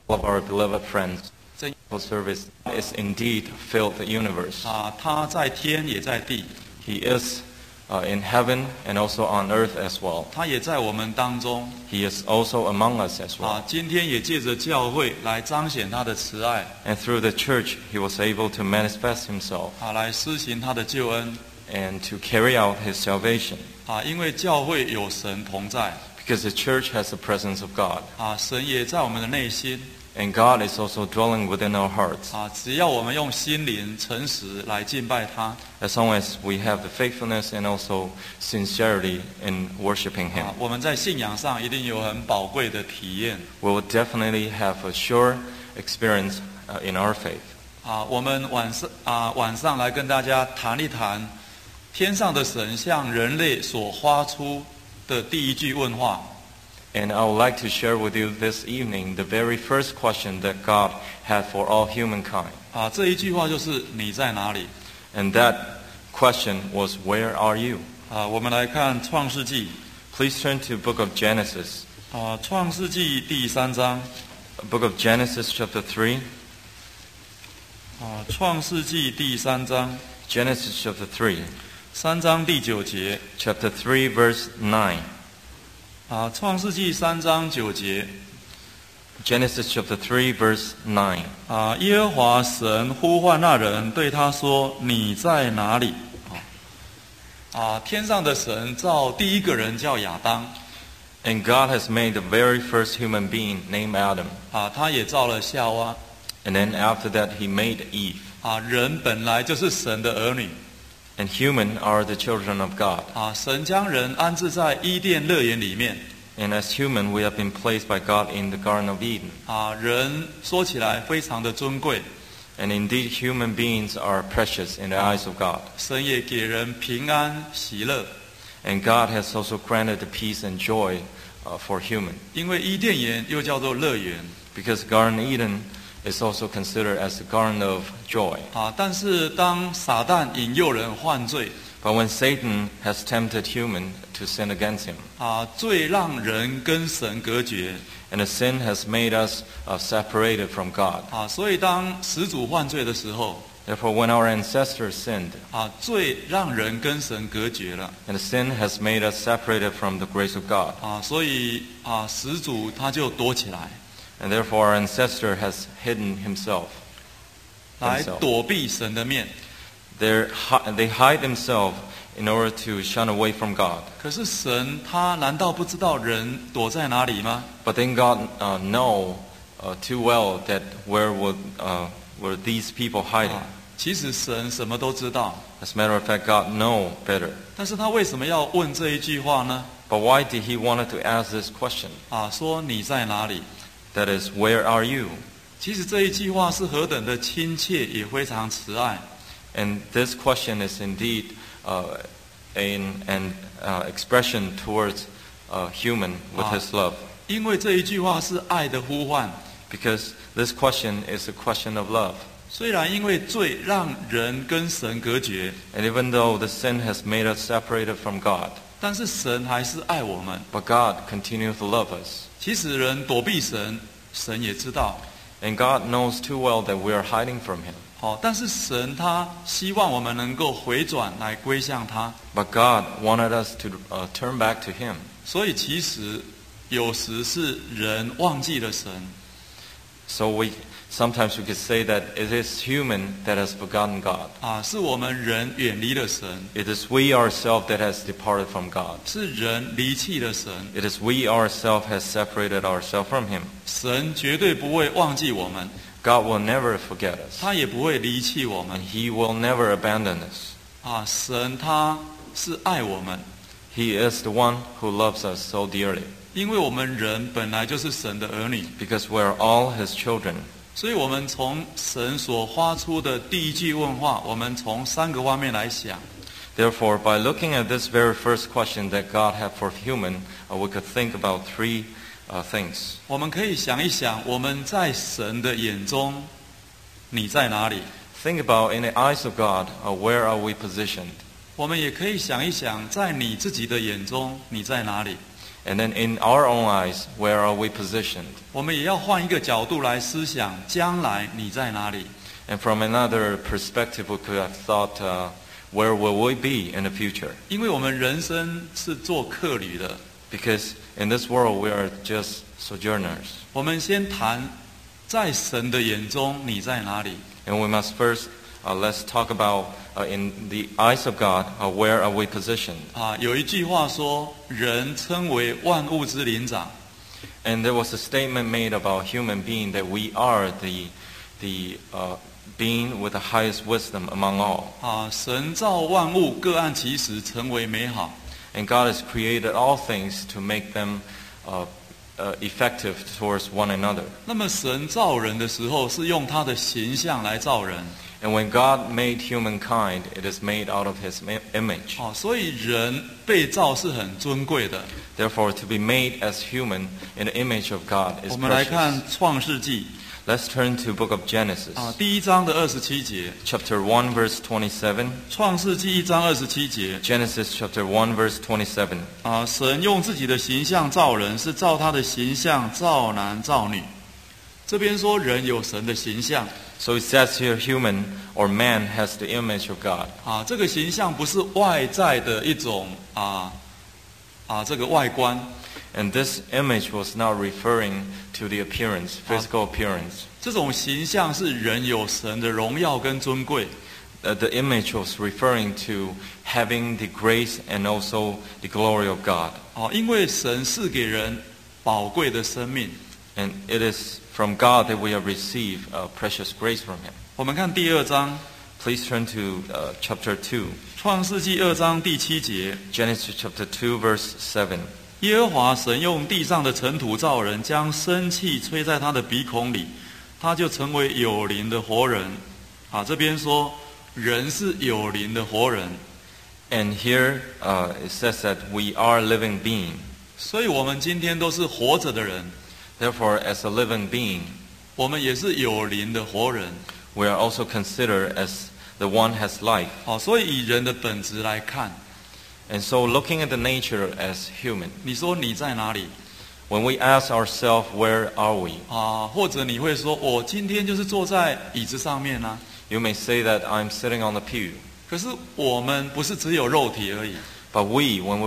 All of our beloved friends, the service is indeed filled the universe. 他在天也在地， He is in heaven and also on earth as well. 他也在我们当中。 He is also among us as well. 今天也借着教会来彰显他的慈爱， And through the church, he was able to manifest himself 来施行他的救恩。 and to carry out his salvation. 因为教会有神同在， Because the church has the presence of God. 神也在我们的内心。 And God is also dwelling within our hearts. 只要我们用心灵诚实来敬拜他， As long as we have the faithfulness and also sincerity in worshiping him. 我们在信仰上一定有很宝贵的体验。 We will definitely have a sure experience in our faith. 我们晚上来跟大家谈一谈天上的神向人类所发出的第一句问话。 And I would like to share with you this evening the very first question that God had for all humankind. 这一句话就是你在哪里？ And that question was, where are you? 我们来看创世纪。 Please turn to the book of Genesis. 创世纪第3章。 Book of Genesis chapter 3. 创世纪第3章。 Genesis chapter 3. 3章第9节。 Chapter 3 verse 9. 创世纪3章9节。 Genesis chapter 3 verse 9. 耶和华神呼唤那人，对他说：“你在哪里？”天上的神造第一个人叫亚当。 And God has made the very first human being named Adam. 他也造了夏娃。 And then after that he made Eve. 人本来就是神的儿女。 And human are the children of God. 神将人安置在伊甸乐园里面。 And as human, we have been placed by God in the Garden of Eden. 人说起来非常的尊贵。 And indeed, human beings are precious in the eyes of God. 神也给人平安喜乐。 And God has also granted the peace and joy for human. 因为伊甸园又叫做乐园。 Because Garden of Eden is also considered as the Garden of Joy. 但是当撒旦引诱人犯罪， But when Satan has tempted human to sin against him, 罪让人跟神隔绝。 and the sin has made us separated from God. 所以当始祖犯罪的时候， Therefore, when our ancestors sinned, 罪让人跟神隔绝了。 and the sin has made us separated from the grace of God. 所以始祖他就躲起来， And therefore, our ancestor has hidden himself. 来躲避神的面。 They hide themselves in order to shun away from God. 可是神他难道不知道人躲在哪里吗？ But then God know too well that where were these people hiding? 其实神什么都知道， As a matter of fact, God know better. 但是他为什么要问这一句话呢？ But why did he wanted to ask this question? 说你在哪里？ That is, where are you? 其实这一句话是何等的亲切，也非常慈爱。 And this question is indeed an expression towards human with his love. 因为这一句话是爱的呼唤。 Because this question is a question of love. 虽然因为罪让人跟神隔绝， And even though the sin has made us separated from God, 但是神还是爱我们。 but God continues to love us. 其实人躲避神，神也知道。 And God knows too well that we are hiding from him. 但是神他希望我们能够回转来归向他。 But God wanted us to turn back to him. 所以其实有时是人忘记了神。 So sometimes we could say that it is human that has forgotten God. 是我们人远离了神。 It is we ourselves that has departed from God. 是人离弃了神。 It is we ourselves has separated ourselves from him. 神绝对不会忘记我们。 God will never forget us. 他也不会离弃我们。 And he will never abandon us. 神他是爱我们。 He is the one who loves us so dearly. 因为我们人本来就是神的儿女。 Because we are all his children. 所以我们从神所发出的第一句问话，我们从3个方面来想。 Therefore, by looking at this very first question that God had for human, we could think about three things. 我们可以想一想，我们在神的眼中，你在哪里？ Think about in the eyes of God, where are we positioned? 我们也可以想一想，在你自己的眼中，你在哪里？ And then in our own eyes, where are we positioned? 我们也要换一个角度来思想，将来你在哪里？ And from another perspective, we could have thought, where will we be in the future? 因为我们人生是做客旅的。 Because in this world, we are just sojourners. 我们先谈，在神的眼中你在哪里？ And we must first, let's talk about, in the eyes of God, where are we positioned? 有一句话说，人称为万物之灵长。 And there was a statement made about human being that we are the being with the highest wisdom among all. 神造万物各按其时，成为美好。 And God has created all things to make them effective towards one another. 那么神造人的时候，是用他的形象来造人。 And when God made humankind, it is made out of His image. 所以人被造是很尊贵的。 Therefore, to be made as human in the image of God is 我们来看 precious. 创世纪 Let's turn to book of Genesis, 第1章的27节。 chapter 1, verse 27. 创世纪1章27节。 Genesis chapter 1, verse 27. 神用自己的形象造人，是照他的形象造男造女。这边说人有神的形象。 So it says here, human or man has the image of God. 这个形象不是外在的一种这个外观。 And this image was not referring to the appearance, physical appearance. 这种形象是人有神的荣耀跟尊贵。 The image was referring to having the grace and also the glory of God. 因为神赐给人宝贵的生命。 And it is from God that we have received precious grace from Him. 我们看第2章， Please turn to chapter 2, 创世纪2章第7节。 Genesis chapter 2, verse 7. 耶和华神用地上的尘土造人，将生气吹在他的鼻孔里，他就成为有灵的活人。这边说人是有灵的活人。 And here it says that we are living being. 所以我们今天都是活着的人， Therefore, as a living being, 我们也是有灵的活人。 we are also considered as the one has life. 所以以人的本质来看， And so looking at the nature as human, 你说你在哪里？ when we ask ourselves, where are we? 或者你会说，我今天就是坐在椅子上面啊。 You may say that I'm sitting on the pew. 可是我们不是只有肉体而已。 But we, when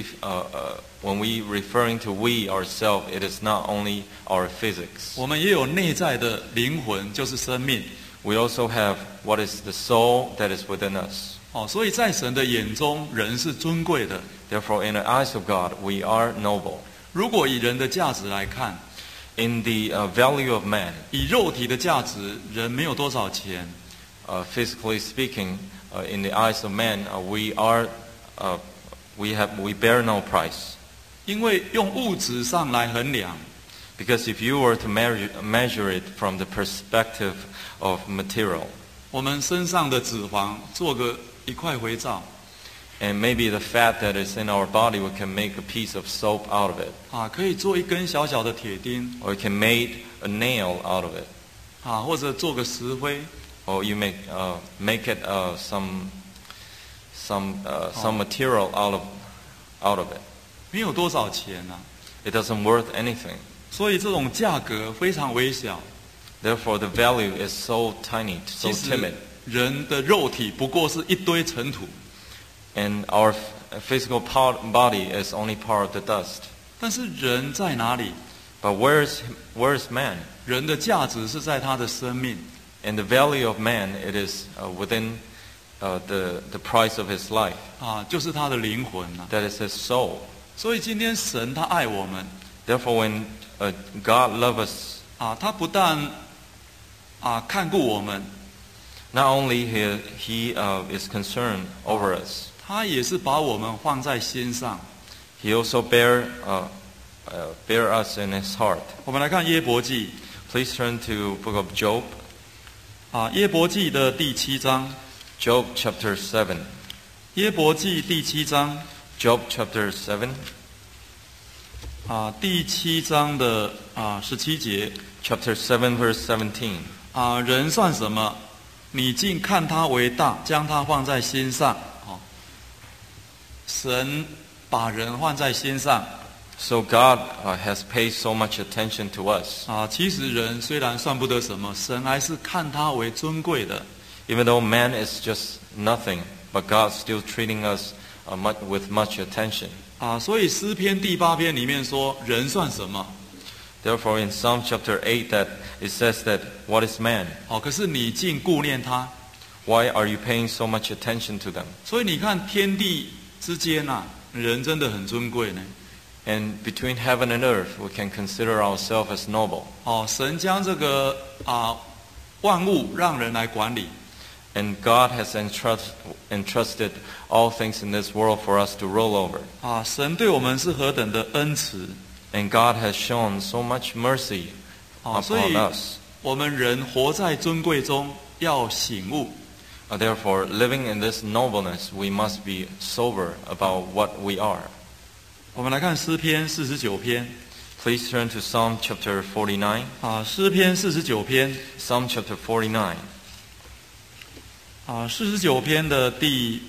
we referring to we ourselves, it is not only our physics. 我们也有内在的灵魂，就是生命。 We also have what is the soul that is within us. 所以在神的眼中，人是尊贵的。 Therefore, in the eyes of God, we are noble. 如果以人的价值来看， In the value of man, 以肉体的价值，人没有多少钱。 physically speaking, in the eyes of man, we bear no price. 因为用物质上来衡量， Because if you were to measure it from the perspective of material, 我们身上的脂肪做个1块肥皂， and maybe the fat that is in our body, we can make a piece of soap out of it, 可以做一根小小的铁钉， or you can make a nail out of it, 或者做个石灰， or you make it some material out of it. 没有多少钱啊。 It doesn't worth anything. 所以这种价格非常微小。 Therefore, the value is so tiny, so 其实 timid. 人的肉体不过是一堆尘土， And our physical body is only part of the dust. 但是人在哪里？ But where's man? 人的价值是在他的生命。 And the value of man, it is within the price of his life. 就是他的灵魂啊。 That is his soul. 所以今天神他爱我们， Therefore, when God loves us, 他不但看顾我们， not only he is concerned over us, 他也是把我们放在心上。 he also bear us in his heart. 我们来看约伯记， Please turn to book of Job, 约伯记的第7章， Job chapter 7. 约伯记第7章， Job chapter 7, 第7章的17节， chapter 7, verse 17. 人算什么？你竟看他为大，将他放在心上。神把人放在心上， So God has paid so much attention to us. 其实人虽然算不得什么，神还是看他为尊贵的。 Even though man is just nothing, but God's still treating us with much attention. 所以诗篇第8篇里面说，人算什么？ Therefore, in Psalm chapter 8, that it says that what is man? 可是你竟顾念他， Why are you paying so much attention to them? 所以你看天地之间人真的很尊贵呢。 And between heaven and earth, we can consider ourselves as noble. 神将这个万物让人来管理。 And God has entrusted all things in this world for us to rule over. 神对我们是何等的恩慈。 And God has shown so much mercy 所以 upon us. 我们人活在尊贵中要醒悟。 Therefore, living in this nobleness, we must be sober about what we are. 我们来看诗篇49篇。 Please turn to Psalm chapter 49. 诗篇49篇。 Psalm chapter 49. 49篇的第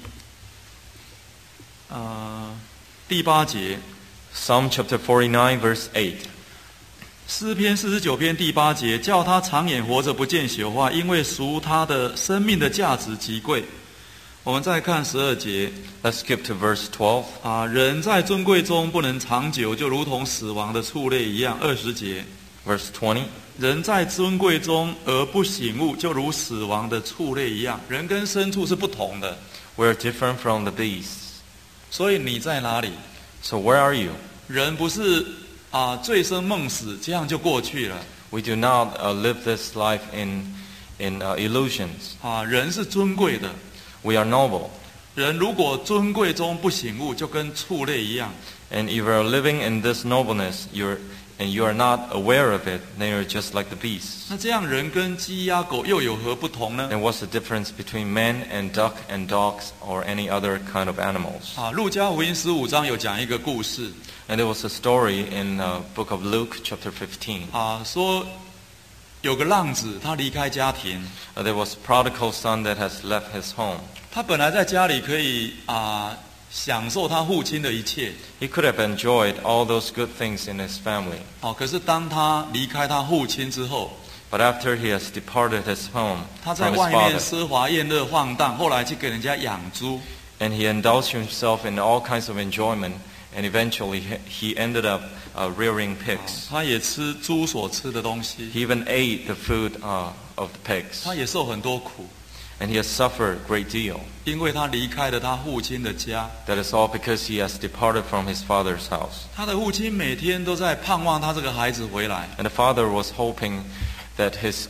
8节。 Psalm chapter 49, verse 8. 诗篇49篇第8节，叫他长远活着不见朽坏，因为赎他的生命的价值极贵。我们再看12节。 Let's skip to verse 12. 人在尊贵中不能长久，就如同死亡的畜类一样。20节。 Verse 20. 人在尊贵中而不醒悟，就如死亡的畜类一样。人跟牲畜是不同的。 We're different from the beasts. 所以你在哪里？ So where are you? 人不是醉生梦死，这样就过去了。 We do not live this life in illusions. 人是尊贵的。 We are noble. 人如果尊贵中不醒悟，就跟畜类一样。 And if you are living in this nobleness, and you are not aware of it, then you're just like the beasts. 那这样人跟鸡鸭狗又有何不同呢？ And what's the difference between men and duck and dogs or any other kind of animals? 路加福音15章有讲一个故事。 And there was a story in book of Luke chapter 15. 说有个浪子，他离开家庭。 There was a prodigal son that has left his home. 他本来在家里可以享受他父亲的一切。 He could have enjoyed all those good things in his family. 可是当他离开他父亲之后， But after he has departed his home 他在 from his 外面 father, 奢华宴乐放荡，后来去给人家养猪。 and he indulged himself in all kinds of enjoyment, and eventually he ended up rearing pigs. 他也吃猪所吃的东西， He even ate the food of the pigs. 他也受很多苦， And he has suffered a great deal. 因为他离开了他父亲的家。 That is all because he has departed from his father's house. 他的父亲每天都在盼望他这个孩子回来。 And the father was hoping that his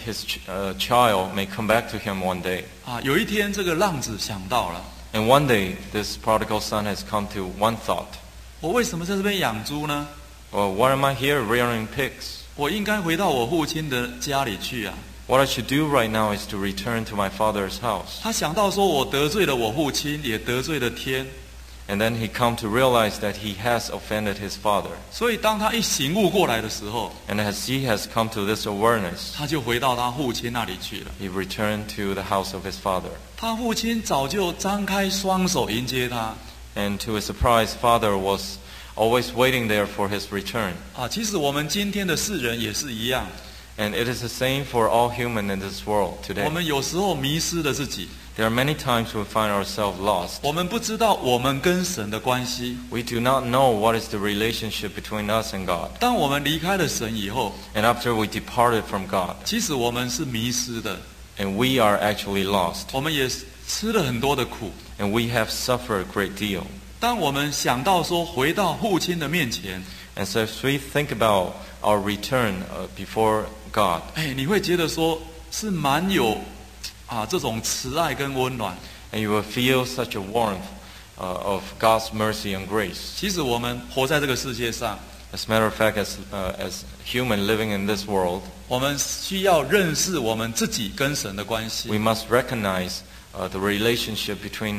child may come back to him one day. 有一天这个浪子想到了， And one day, this prodigal son has come to one thought. 我为什么在这边养猪呢？ Well, why am I here rearing pigs? 我应该回到我父亲的家里去啊。 What I should do right now is to return to my father's house. 他想到说，我得罪了我父亲，也得罪了天。 And then he come to realize that he has offended his father. 所以当他一醒悟过来的时候， And as he has come to this awareness, 他就回到他父亲那里去了。 he returned to the house of his father. 他父亲早就张开双手迎接他。 And to his surprise, father was always waiting there for his return. 其实我们今天的世人也是一样， And it is the same for all human in this world 我 today. 们有时候迷失了自己， There are many times we find ourselves lost. 我们不知道我们跟神的关系。 We do not know what is the relationship between us and God. 当我们离开了神以后， And after we departed from God, 其实我们是迷失的， and we are actually lost, 我们也吃了很多的苦。 and we have suffered a great deal. 当我们想到说回到父亲的面前， And so as we think about our return before God, 你会觉得说是蛮有这种慈爱跟温暖。 and you will feel such a warmth of God's mercy and grace. 其实我们活在这个世界上， As a matter of fact, as human living in this world, 我们需要认识我们自己跟神的关系。 we must recognize the relationship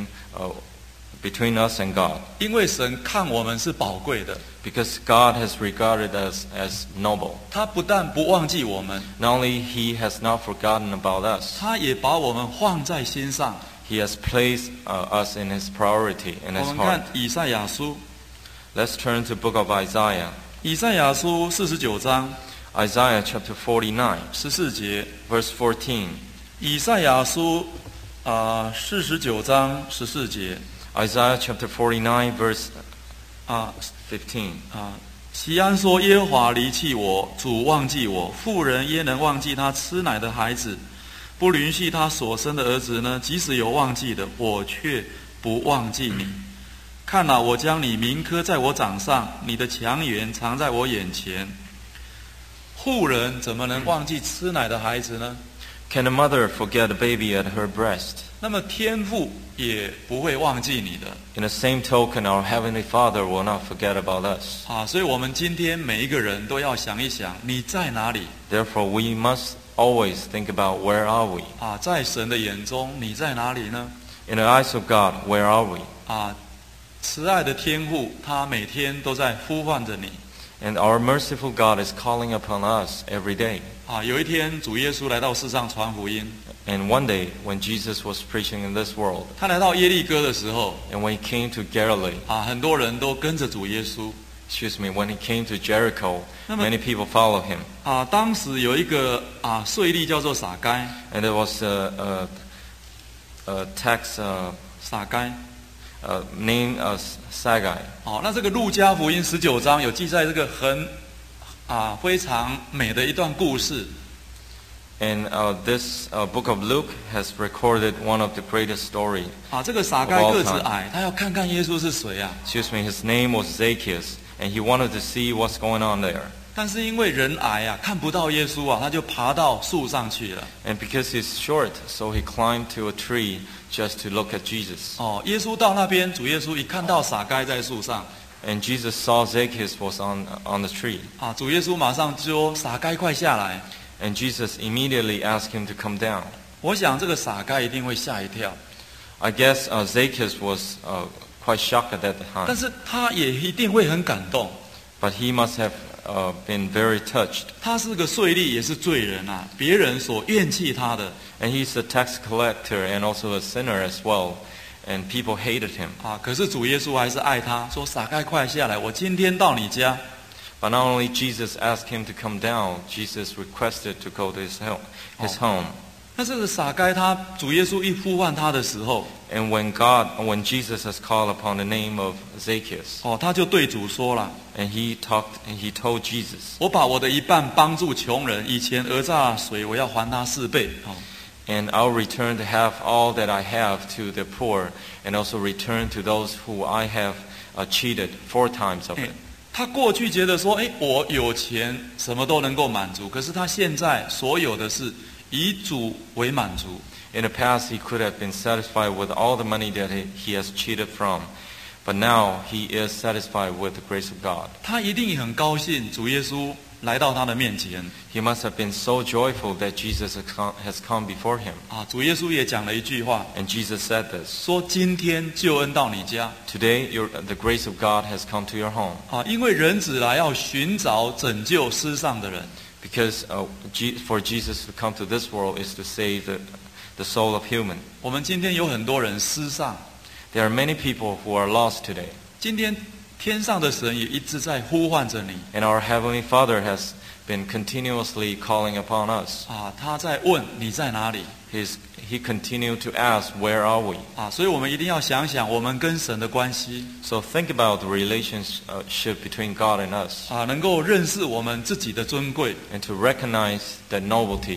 between us and God. 因为神看我们是宝贵的， Because God has regarded us as noble. 他不但不忘记我们， Not only He has not forgotten about us, 他也把我们放在心上。 He has placed us in His priority, in 我 His 们 heart. 看以赛亚书， Let's turn to book of Isaiah. 以赛亚书49章 Isaiah chapter 49, 14节。 verse 14. 以赛亚书49章14节 Isaiah chapter 49, verse 啊 15. 西安说：耶和华离弃我，主忘记我。妇人焉能忘记她吃奶的孩子，不怜恤她所生的儿子呢？即使有忘记的，我却不忘记你。看哪，我将你铭刻在我掌上，你的强援藏在我眼前。妇人怎么能忘记吃奶的孩子呢？ Can a mother forget a baby at her breast? 那么天父也不会忘记你的 In the same token, our Heavenly Father will not forget about us. 所以我们今天每一个人都要想一想，你在哪里 Therefore, we must always think about where are we? 在神的眼中，你在哪里呢？ In the eyes of God, where are we? 慈爱的天父，他每天都在呼唤着你 And our merciful God is calling upon us every day. 有一天，主耶稣来到世上传福音， And one day, when Jesus was preaching in this world, 他来到耶利哥的时候 and when he came to Galilee, 很多人都跟着主耶稣 when he came to Jericho, 那么- many people followed him. 当时有一个税吏叫做撒该， And there was a tax 撒该 named Sagai. 那这个路加福音19章有记载这个非常美的一段故事 And this book of Luke has recorded one of the greatest story. 这个撒该个子矮，他要看看耶稣是谁啊。 His name was Zacchaeus, and he wanted to see what's going on there. 但是因为人矮看不到耶稣他就爬到树上去了。 And because he's short, so he climbed to a tree just to look at Jesus. 耶稣到那边，主耶稣一看到撒该在树上， And Jesus saw Zacchaeus was on the tree. 主耶稣马上就说：“撒该，快下来。” And Jesus immediately asked him to come down. 我想这个撒该一定会吓一跳， I guess Zacchaeus was quite shocked at that 但 time. 是他也一定会很感动。 But he must have been very touched. 他是个税吏，也是罪人别人所厌弃他的 And he's a tax collector and also a sinner as well. And people hated him. 可是主耶稣还是爱他，说：“撒该，快下来，我今天到你家。” But not only Jesus asked him to come down, Jesus requested to go to his home. 那这个撒该主耶稣一呼唤他的时候 And when Jesus has called upon the name of Zacchaeus, 他就对主说了 and he told Jesus, 我把我的一半帮助穷人，以前讹诈谁，我要还他4倍。 and I'll return to have all that I have to the poor, and also return to those who I have cheated 4 times of it. 他过去觉得说，我有钱，什么都能够满足。可是他现在所有的是以主为满足。 In the past, he could have been satisfied with all the money that he has cheated from, but now he is satisfied with the grace of God. 他一定很高兴，主耶稣来到他的面前。 He must have been so joyful that Jesus has come before him. 主耶稣也讲了一句话， And Jesus said this, 说今天救恩到你家 Today the grace of God has come to your home. 因为人子来要寻找拯救失丧的人。 Because for Jesus to come to this world is to save the soul of human. 我们今天有很多人失丧， There are many people who are lost today. 今天天上的神也一直在呼唤着你 And our Heavenly Father has been continuously calling upon us. 他在问你在哪里 He continued to ask, where are we? 所以我们一定要想想我们跟神的关系 So think about the relationship between God and us, 能够认识我们自己的尊贵。 and to recognize the novelty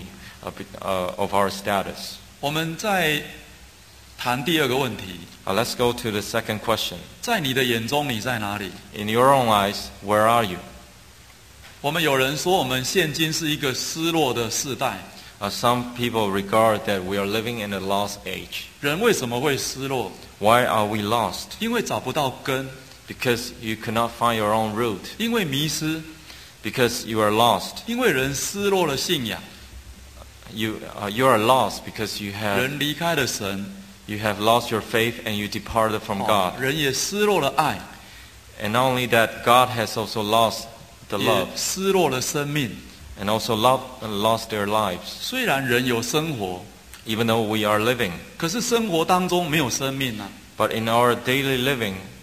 of our status. 我们再谈第二个问题， Let's go to the second question. 在你的眼中你在哪里？ In your own eyes, where are you? 我们有人说我们现今是一个失落的世代， Some people regard that we are living in a lost age. 人为什么会失落？ Why are we lost? 因为找不到根， Because you could not find your own root. 因为迷失， Because you are lost. 因为人失落了信仰， You are lost because you 人离开了神， have lost your faith and you departed from God. 人也失落了爱， And not only that, God has also lost the 也 love 失落了生命。 and also lost their lives. 虽然人有生活， Even though we are living, 可是生活当中没有生命 but in our daily living,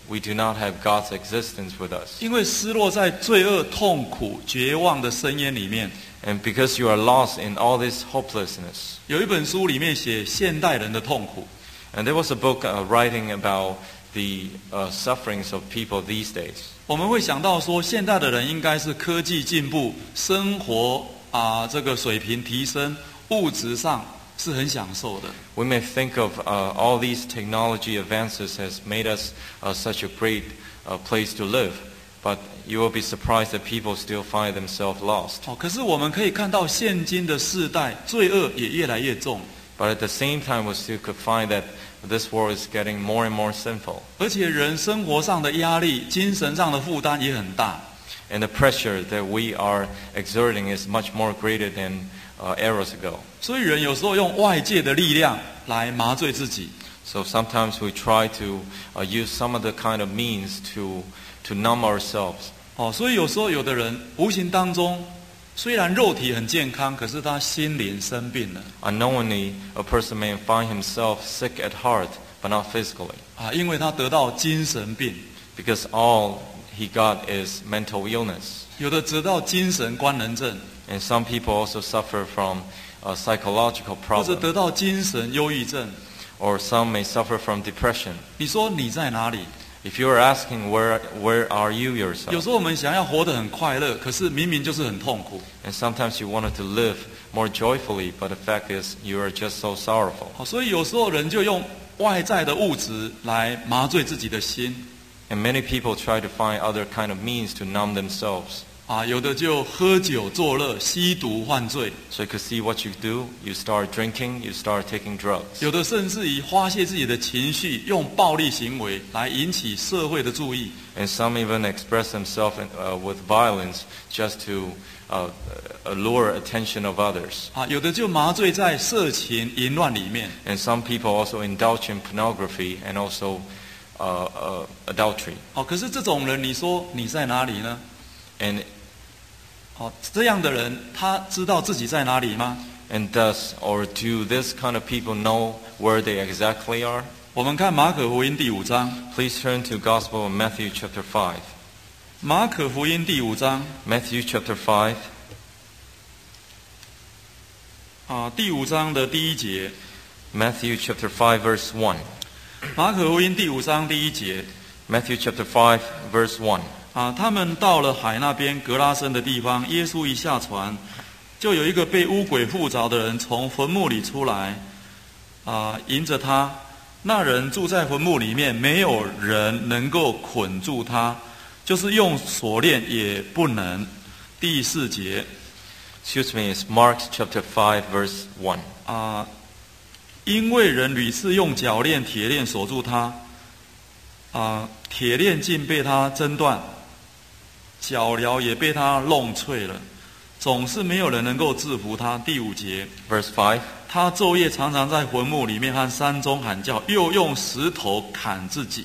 we do not have God's existence with us. 因为失落在罪恶、痛苦、绝望的深渊里面。 And because you are lost in all this hopelessness. 有一本书里面写现代人的痛苦。 And there was a book writing about the sufferings of people these days. 我们会想到说，现代的人应该是科技进步，生活这个水平提升，物质上是很享受的。 We may think of all these technology advances has made us such a great place to live, but you will be surprised that people still find themselves lost. 可是我们可以看到，现今的世代罪恶也越来越重。 But at the same time, we still could find that this world is getting more and more sinful. 而且人生活上的压力、精神上的负担也很大。 And the pressure that we are exerting is much more greater than eras ago. 所以人有时候用外界的力量来麻醉自己。 So sometimes we try to use some of the kind of means to numb ourselves. 所以有时候有的人无形当中，虽然肉体很健康，可是他心灵生病了。 Unknowingly, a person may find himself sick at heart, but not physically. 因为他得到精神病。 Because all he got is mental illness. 有的得到精神官能症。 And some people also suffer from psychological 或者 problems. 得到精神忧郁症。 Or some may suffer from depression. 你说你在哪里？ If you are asking where are you 有 yourself? 时候我们想要活得很快乐，可是明明就是很痛苦。 And sometimes you wanted to live more joyfully, but the fact is you are just so sorrowful. 所以有时候人就用外在的物质来麻醉自己的心。 And many people try to find other kind of means to numb themselves. 有的就喝酒作乐，吸毒犯罪。 So you can see what you do. You start drinking, you start taking drugs. 有的甚至于发泄自己的情绪，用暴力行为来引起社会的注意。 And some even express themselves with violence just to allure attention of others. 有的就麻醉在色情淫乱里面。 And some people also indulge in pornography and also adultery. 可是这种人，你说你在哪里呢？ And 这样的人，他知道自己在哪里吗？ And does or do this kind of people know where they exactly are? 我们看马可福音第5章。 Please turn to Gospel of Matthew chapter 5. 马可福音第5章。 Matthew chapter 5. 第5章的第1节。 Matthew chapter 5 verse 1. 马可福音第5章第1节。 Matthew chapter 5 verse 1. 他们到了海那边格拉森的地方，耶稣一下船，就有一个被污鬼附着的人从坟墓里出来，迎着他。那人住在坟墓里面，没有人能够捆住他，就是用锁链也不能。第4节。 Excuse me, it's Mark chapter 5 verse 1. 因为人屡次用脚链、铁链锁住他，铁链竟被他挣断，脚镣也被他弄碎了，总是没有人能够制服他。第5节。 Verse 5. 他昼夜常常在坟墓里面和山中喊叫，又用石头砍自己。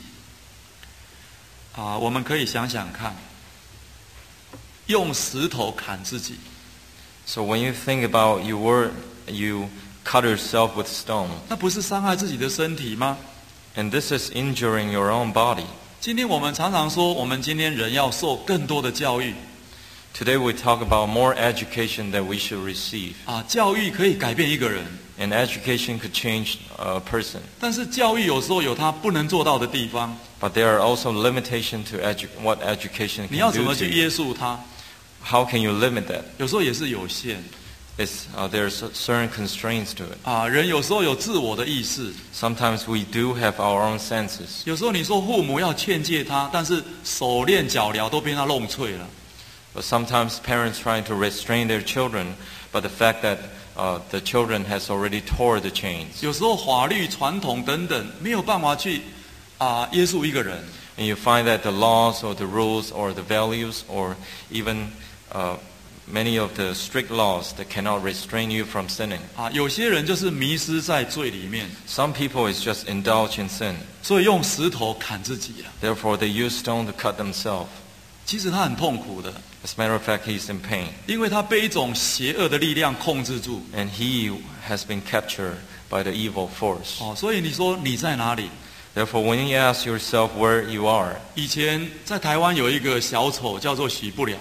我们可以想想看，用石头砍自己。 So when you think about you cut yourself with stone. 那不是伤害自己的身体吗？ And this is injuring your own body. 今天我们常常说，我们今天人要受更多的教育。 Today we talk about more education that we should receive. 教育可以改变一个人。 And education could change a person. 但是教育有时候有它不能做到的地方。 But there are also limitations to what education 你要 can 怎 do 么 to 去 you. 约束它？ How can you limit that? 有时候也是有限。 There's certain constraints to it. 人有时候有自我的意识。 Sometimes we do have our own senses. 有时候你说父母要劝诫他，但是手链脚镣都被他弄碎了。 But sometimes parents trying to restrain their children, but the fact that the children has already tore the chains. 有时候法律、传统等等没有办法去约束一个人。 And you find that the laws or the rules or the values or even many of the strict laws that cannot restrain you from sinning. 有些人就是迷失在罪里面。 Some people is just indulge in sin. 所以用石头砍自己了。 Therefore, they use stone to cut themselves. 其实他很痛苦的。 As a matter of fact, he's in pain. 因为他被一种邪恶的力量控制住。 And he has been captured by the evil force. 所以你说你在哪里？ Therefore, when you ask yourself where you are, 以前在台湾有一个小丑叫做许不了，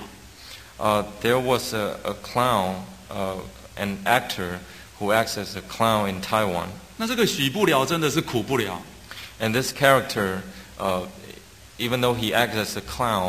there was a clown, an actor who acts as a clown in Taiwan. 那这个许不了真的是苦不了。 And this character, even though he acts as a clown,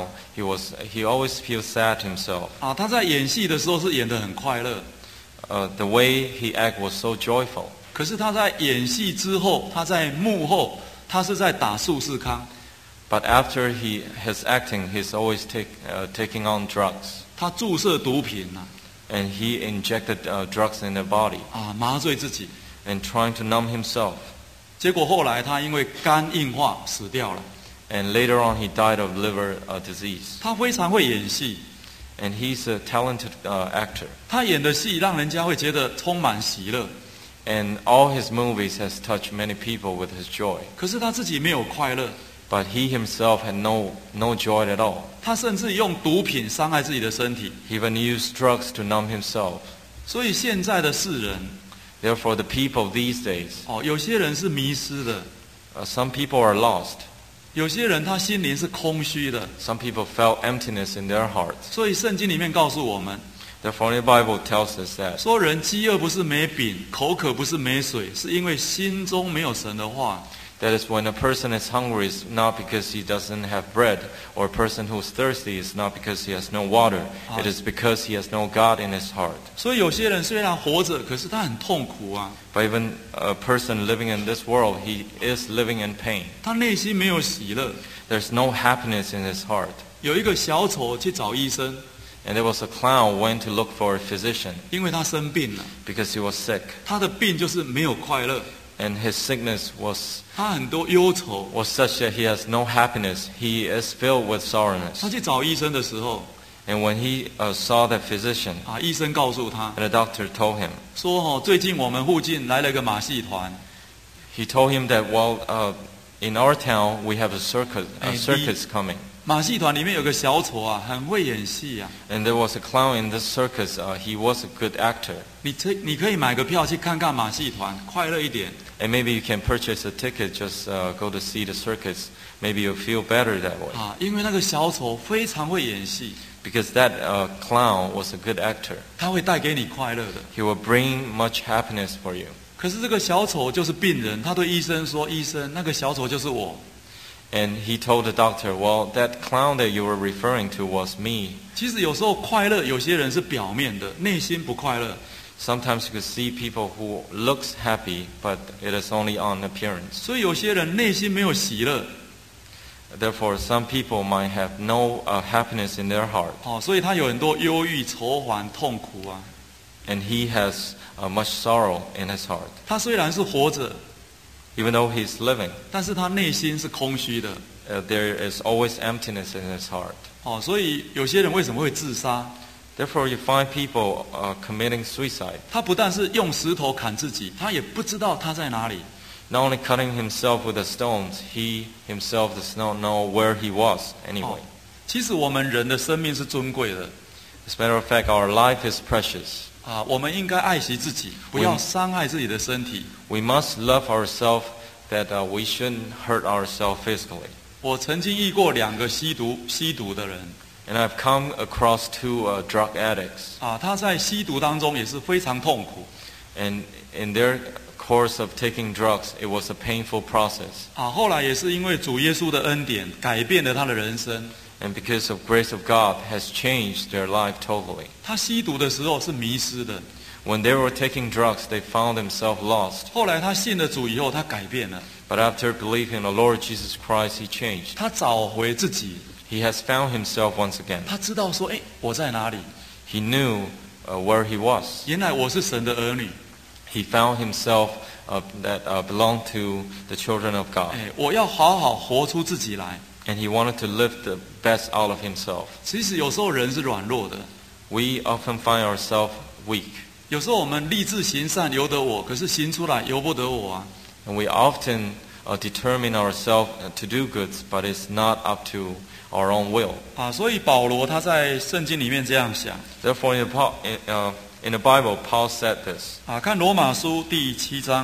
he always feels sad himself. 啊，他在演戏的时候是演得很快乐， The way he acted was so joyful. 可是他在演戏之后，他在幕后，他是在打富士康， But after his acting, he's always taking on drugs. 他注射毒品啊， And he injected drugs in their body 啊，麻醉自己。 and trying to numb himself. 结果后来他因为肝硬化死掉了。 And later on, he died of liver disease. 他非常会演戏， And he's a talented actor. 他演的戏让人家会觉得充满喜乐， And all his movies has touched many people with his joy. 可是他自己没有快乐， But he himself had no joy at all. 他甚至用毒品伤害自己的身体。 He even used drugs to numb himself. 所以现在的世人， Therefore, the people these days, 哦，有些人是迷失的， some people are lost. 有些人他心灵是空虚的。 Some people felt emptiness in their hearts. 所以圣经里面告诉我们， Therefore, the Bible tells us that 说人饥饿不是没饼，口渴不是没水，是因为心中没有神的话。 that is when a person is hungry, it's not because he doesn't have bread, or a person who's thirsty is not because he has no water. It is because he has no God in his heart. 所以有些人虽然活着，可是他很痛苦啊， But even a person living in this world, he is living in pain. 他内心没有喜乐。 There's no happiness in his heart. 有一个小丑去找医生， And there was a clown went to look for a physician 因为他生病了， because he was sick. 他的病就是没有快乐， And his sickness was 他很多忧愁。 such that he has no happiness. He is filled with 他 sorrowness. 去找医生的时候， And when he saw that physician, 啊，医生告诉他 and the doctor told him, 说：“哦，最近我们附近来了个马戏团， he told him that, well, in our town we have a circus coming. 马戏团里面有个小丑啊，很会演戏啊。 And there was a clown in this circus. He was a good actor. 你可以买个票去看看马戏团，快乐一点。 And maybe you can purchase a ticket, just go to see the circus. Maybe you'll feel better that way. 啊，因为那个小丑非常会演戏， Because that clown was a good actor. 他会带给你快乐的。 He will bring much happiness for you. 可是这个小丑就是病人，他对医生说：“医生，那个小丑就是我。” And he told the doctor, well, that clown that you were referring to was me. 其实有时候快乐，有些人是表面的，内心不快乐。 Sometimes you could see people who looks happy, but it is only on appearance. 所以有些人内心没有喜乐， Therefore, some people might have no happiness in their heart. 哦，所以他有很多忧郁、愁烦、痛苦啊。 And he has much sorrow in his heart. 他虽然是活着， Even though he's living, 但是他内心是空虚的。 there is always emptiness in his heart. 哦，所以有些人为什么会自杀？ Therefore, you find people committing suicide. 他不但是用石头砍自己，他也不知道他在哪里。 Not only cutting himself with the stones, he himself does not know where he was 哦 anyway. 其实我们人的生命是尊贵的 As a matter of fact, our life is precious. 啊，我们应该爱惜自己，不要伤害自己的身体。 We must love ourselves that we shouldn't hurt ourselves physically. 我曾经遇过2个吸毒的人 And I've come across 2 drug addicts. 啊，他在吸毒当中也是非常痛苦 And in their course of taking drugs, it was a painful process. 啊。后来也是因为主耶稣的恩典，改变了他的人生。 And because of grace of God has changed their life totally. 他吸毒的时候是迷失的， When they were taking drugs, they found themselves lost. 后来他信了主以后，他改变了， But after believing in the Lord Jesus Christ, he changed. 他找回自己， He has found himself once again. 他知道说，我在哪里？ He knew where he was. 原来我是神的儿女， He found himself that belonged to the children of God. 我要好好活出自己来。 And he wanted to live the best out of himself. 其实有时候人是软弱的， We often find ourselves weak. 有时候我们立志行善由得我，可是行出来由不得我啊。 And we often determine ourselves to do good, but it's not up to our own will. 啊，所以保罗他在圣经里面这样想 Therefore, in the Bible, Paul said this. 啊，看罗马书第7章，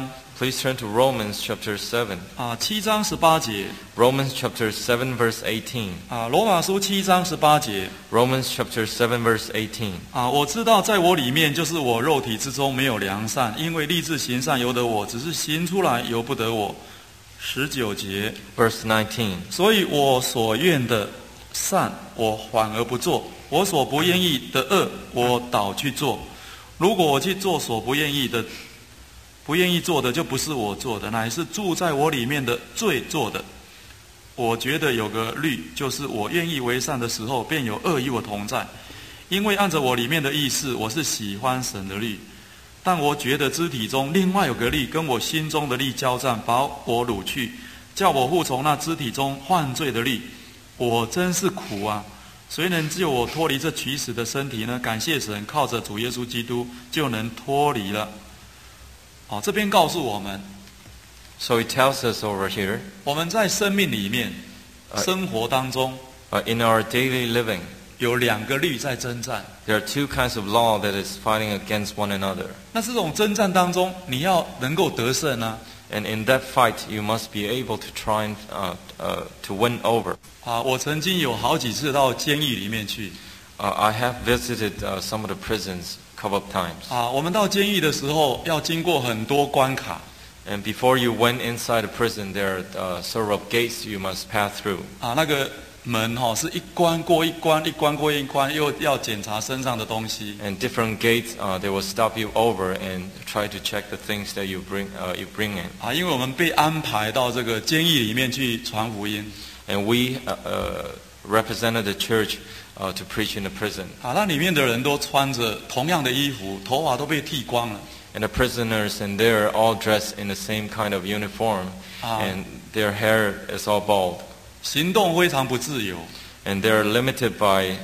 Please turn to Romans chapter 7. 7章18节 Romans chapter 7 verse 18. 罗马书7章18节 Romans chapter 7 verse 18. 我知道在我里面，就是我肉体之中没有良善，因为立志行善由得我，只是行出来由不得我。19节 Verse 19. 所以我所愿的善，我反而不做；我所不愿意的恶，我倒去做。如果我去做所不愿意做的，就不是我做的，乃是住在我里面的罪做的。我觉得有个律，就是我愿意为善的时候，便有恶与我同在。因为按着我里面的意思，我是喜欢神的律，但我觉得肢体中另外有个律，跟我心中的律交战，把我掳去，叫我服从那肢体中犯罪的律。我真是苦啊！谁能救我脱离这取死的身体呢？感谢神，靠着主耶稣基督就能脱离了。这边告诉我们， So he tells us over here, 我们在生命里面、生活当中， in our daily living, 有2个律在征战。 there are two kinds of law that is fighting against one another. 那这种征战当中，你要能够得胜啊！ And in that fight, you must be able to try and to win over. 我曾经有好几次到监狱里面去。 I have visited some of the prisons a couple of times. 我们到监狱的时候，要经过很多关卡。 And before you went inside a prison, there are several gates you must pass through. 那个门是一关过一关，一关过一关，又要检查身上的东西。 And different gates, they will stop you over and try to check the things that you bring in. 因为我们被安排到这个监狱里面去传福音。 And we represented the church to preach in the prison. 那里面的人都穿着同样的衣服，头发都被剃光了。 And the prisoners in there are all dressed in the same kind of uniform, and their hair is all bald. 行动非常不自由。 And they're limited by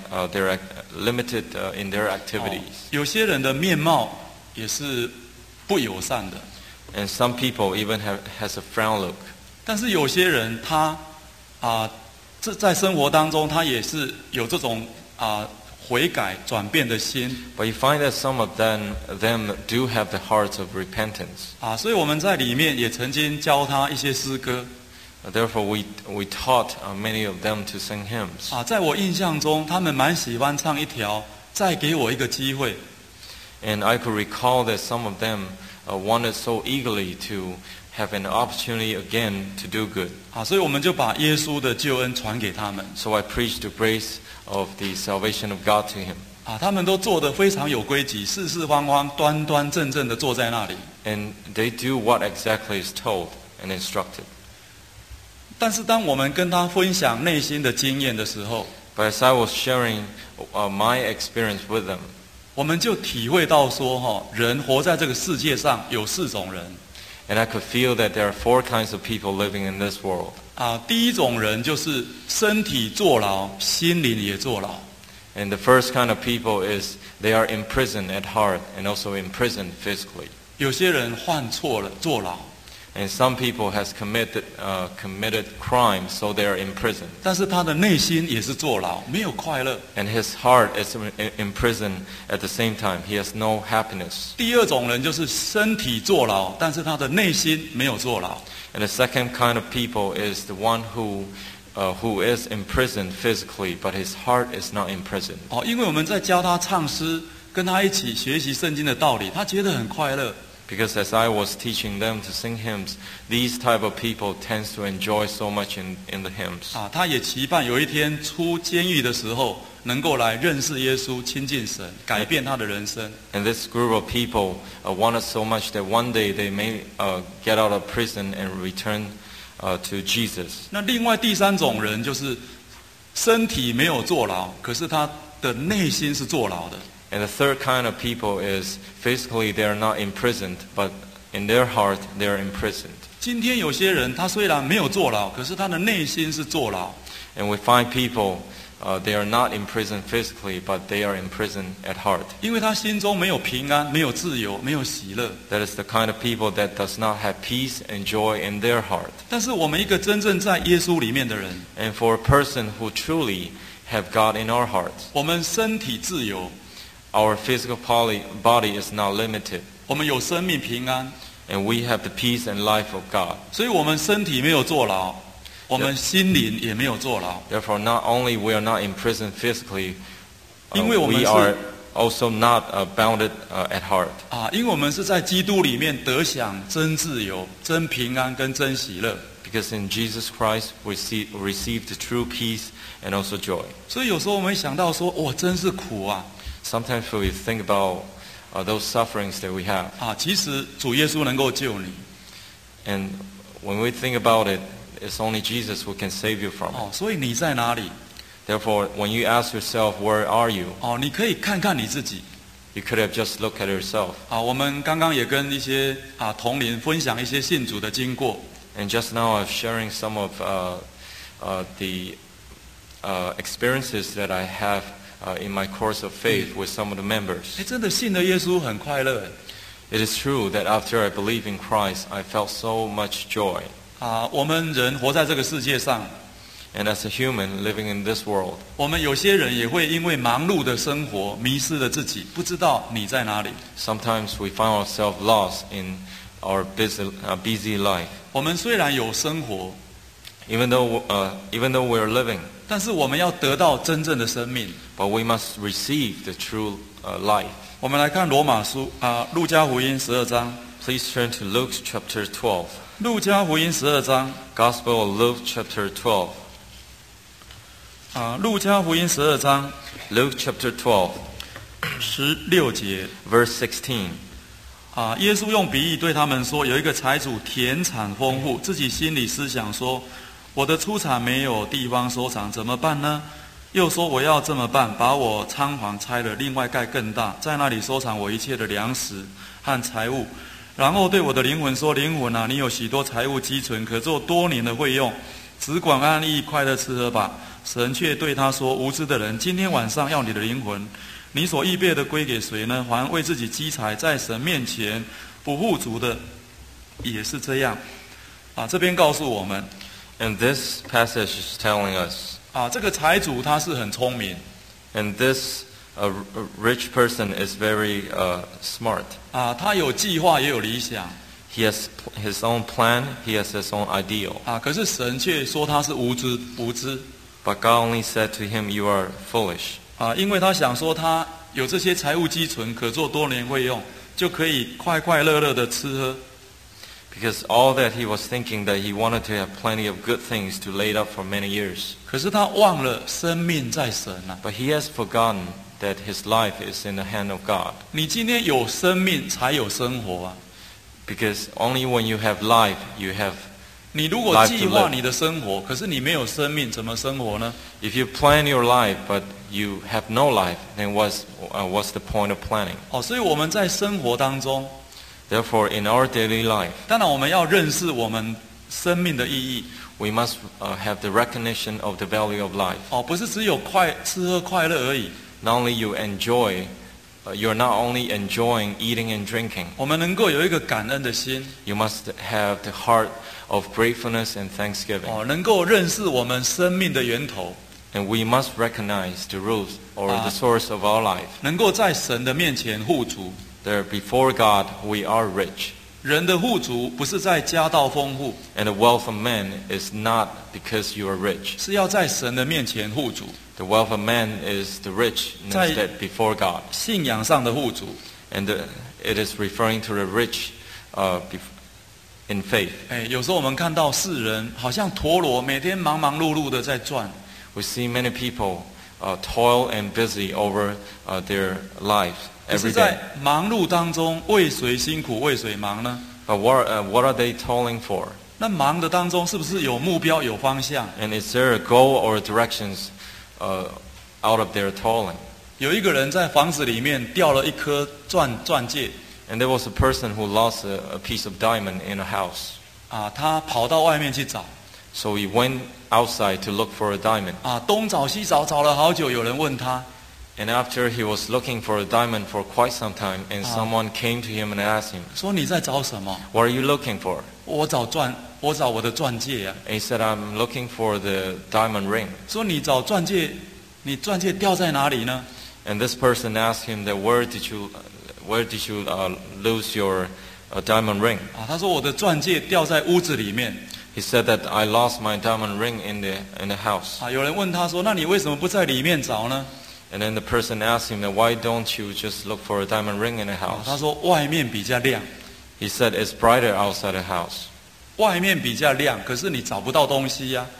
limited in their activities. 有些人的面貌也是不友善的。 And some people even has a frown look. 但是有些人他这在生活当中，他也是有这种悔改转变的心。 But you find that some of them do have the hearts of repentance. 所以我们在里面也曾经教他一些诗歌。 Therefore, we taught many of them to sing hymns. 在我印象中，他们蛮喜欢唱一条“再给我一个机会”。 And I could recall that some of them wanted so eagerly to have an opportunity again to do good. 所以我们就把耶稣的救恩传给他们。 So I preached the grace of the salvation of God to him. 他们都做得非常有规矩，四四方方、端端正正的坐在那里。 And they do what exactly is told and instructed. 但是当我们跟他分享内心的经验的时候， But as I was sharing my experience with them, 我们就体会到说，人活在这个世界上有4种人。 and I could feel that there are 4 kinds of people living in this world. 第一种人就是身体坐牢，心灵也坐牢。 And the first kind of people is they are imprisoned at heart and also imprisoned physically. 有些人犯错了，坐牢。 And some people has committed crimes, so they are imprisoned. 但是他的内心也是坐牢，没有快乐。 And his heart is imprisoned at the same time. He has no happiness. 第二种人就是身体坐牢，但是他的内心没有坐牢。 And the second kind of people is the one who is imprisoned physically, but his heart is not imprisoned. 因为我们在教他唱诗，跟他一起学习圣经的道理，他觉得很快乐。 Because as I was teaching them to sing hymns, these type of people tends to enjoy so much in the hymns. 他也期盼有一天出监狱的时候，能够来认识耶稣，亲近神，改变他的人生。 And this group of people wanted so much that one day they may get out of prison and return to Jesus. 那另外第3种人就是身体没有坐牢，可是他的内心是坐牢的。 And the third kind of people is physically they are not imprisoned, but in their heart they are imprisoned. 今天有些人他虽然没有坐牢，可是他的内心是坐牢。 And we find people they are not imprisoned physically, but they are imprisoned at heart. 因为他心中没有平安，没有自由，没有喜乐。 That is the kind of people that does not have peace and joy in their heart. 但是我们一个真正在耶稣里面的人， And for a person who truly have God in our hearts, 我们身体自由， our physical body is not limited. 我们有生命平安， And we have the peace and life of God. 所以我们身体没有坐牢，我们心灵也没有坐牢。 Therefore, not only we are not imprisoned physically, 因为我们 we 是 are also not bounded at heart. 因为我们是在基督里面得享真自由、真平安跟真喜乐。 Because in Jesus Christ we receive the true peace and also joy. 所以有时候我们想到说，真是苦啊！ Sometimes we think about those sufferings that we have. 其实主耶稣能够救你。 And when we think about it, it's only Jesus who can save you from it. 所以你在哪里？ Therefore, when you ask yourself, where are you? 你可以看看你自己。 You could have just looked at yourself. 我们刚刚也跟一些同龄分享一些信主的经过。 And just now I'm sharing some of the experiences that I have in my course of faith with some of the members. 真的信了耶稣很快乐。 It is true that after I believe in Christ, I felt so much joy. 我们人活在这个世界上， And as a human living in this world, 我们有些人也会因为忙碌的生活迷失了自己，不知道你在哪里。 sometimes we find ourselves lost in our busy life. 我们虽然有生活， Even though we're living, 但是我们要得到真正的生命。 but we must receive the true life. 我们来看罗马书路加福音12章。 Please turn to Luke chapter 12. 路加福音12章。 Gospel of Luke chapter 12. 路加福音12章 Luke chapter 12, 16节。 verse 16. 耶稣用比喻对他们说，有一个财主田产丰富，自己心里思想说，我的出产没有地方收藏，怎么办呢？又说我要这么办，把我仓房拆了，另外盖更大，在那里收藏我一切的粮食和财物。然后对我的灵魂说，灵魂啊，你有许多财物积存，可做多年的费用，只管安逸快乐吃喝吧。神却对他说，无知的人，今天晚上要你的灵魂，你所预备的归给谁呢？凡为自己积财，在神面前不富足的，也是这样。这边告诉我们， And this passage is telling us, 这个财主他是很聪明， and this rich person is very smart. 他有计划也有理想， He has his own plan, he has his own ideal. 可是神却说他是无知。 But God only said to him, you are foolish. 因为他想说他有这些财物积存，可做多年费用，就可以快快乐乐的吃喝。 Because all that he was thinking, that he wanted to have plenty of good things to lay up for many years. 可是他忘了生命在神啊！ But he has forgotten that his life is in the hand of God. 你今天有生命才有生活啊！ Because only when you have life, you have. 你如果计划你的生活，可是你没有生命，怎么生活呢？ If you plan your life, but you have no life, then what's the point of planning? 所以我们在生活当中， Therefore, in our daily life, 当然我们要认识我们生命的意义。 we must have the recognition of the value of life. 不是只有吃喝快乐而已。 Not only you're not only enjoying eating and drinking. 我们能够有一个感恩的心， You must have the heart of gratefulness and thanksgiving. 能够认识我们生命的源头， And we must recognize the root or the source of our life. 能够在神的面前富足。 That before God, we are rich. 人的富足不是在家道丰富， And the wealth of man is not because you are rich. 是要在神的面前富足， The wealth of man is the richness that before God. 信仰上的富足。 And it is referring to the rich in faith. 有时候我们看到世人好像陀螺，每天忙忙碌碌的在转。 We see many people toil and busy over their lives 可是 every day. 在忙碌当中，为谁辛苦为谁忙呢？ But what are they toiling for? 那忙的当中，是不是有目标有方向？ And is there a goal or directions out of their toiling? 有一个人在房子里面掉了一颗钻戒， And there was a person who lost a piece of diamond in a house. 他跑到外面去找， So he went outside to look for a diamond. 东找西找，找了好久。有人问他， And after he was looking for a diamond for quite some time, and someone came to him and asked him, 说你在找什么？ what are you looking for? 我找我的钻戒啊。 And he said, I'm looking for the diamond ring. 说你找钻戒，你钻戒掉在哪里呢？ And this person asked him that where did you lose your a diamond ring. 啊，他说我的钻戒掉在屋子里面。 He said that I lost my diamond ring in the house. 啊，有人问他说，那你为什么不在里面找呢？ And then the person asked him that why don't you just look for a diamond ring in the 啊，他 house? 说外面比较亮， He said it's brighter outside the house. 外面比较亮，可是你找不到东西呀、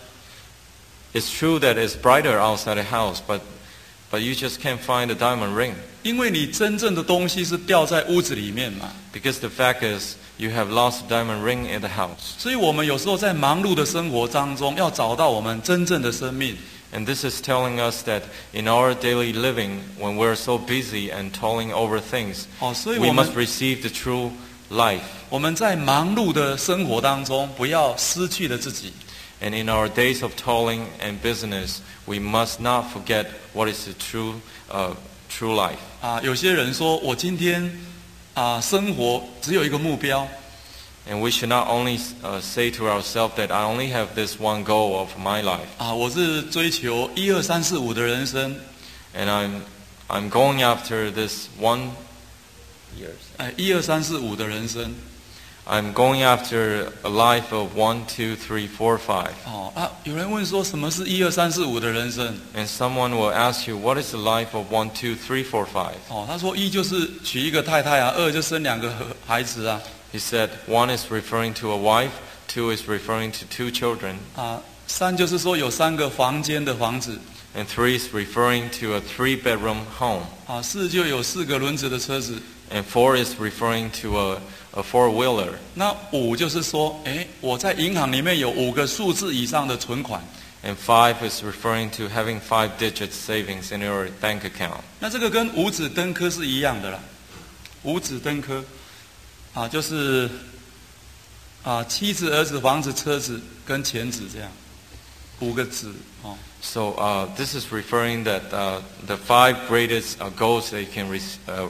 It's true that it's brighter outside the house, but you just can't find the diamond ring. 因为你真正的东西是掉在屋子里面嘛。 Because the fact is, you have lost the diamond ring in the house. 所以我们有时候在忙碌的生活当中，要找到我们真正的生命。 And this is telling us that in our daily living, when we're so busy and toiling over things, 哦，所以 we 我们 must receive the true life. 我们在忙碌的生活当中，不要失去了自己。 And in our days of toiling and business, we must not forget what is the true life. 啊，有些人说我今天啊，生活只有一个目标。 And we should not only say to ourselves that I only have this one goal of my life. 啊，我是追求1、2、3、4、5的人生。 And I'm going after this 1 years. 哎，1、2、3、4、5的人生。 I'm going after a life of 1, 2, 3, 4, 5. 哦啊，有人问说什么是1、2、3、4、5的人生？ And someone will ask you, what is the life of 1, 2, 3, 4, 5? 哦，他说1就是娶一个太太啊，2就生2个孩子啊， He said 1 is referring to a wife, 2 is referring to 2 children, 啊，3就是说有3个房间的房子， and 3 is referring to a 3-bedroom home, 啊，4就有4个轮子的车子， and 4 is referring to a 4-wheeler. 那5就是说，哎，我在银行里面有5个数字以上的存款。 And 5 is referring to having 5-digit savings in your bank account. 那这个跟五子登科是一样的啦。五子登科，啊，就是啊，妻子、儿子、房子、车子跟钱子这样，5个子哦。 So this is referring that the 5 greatest goals that you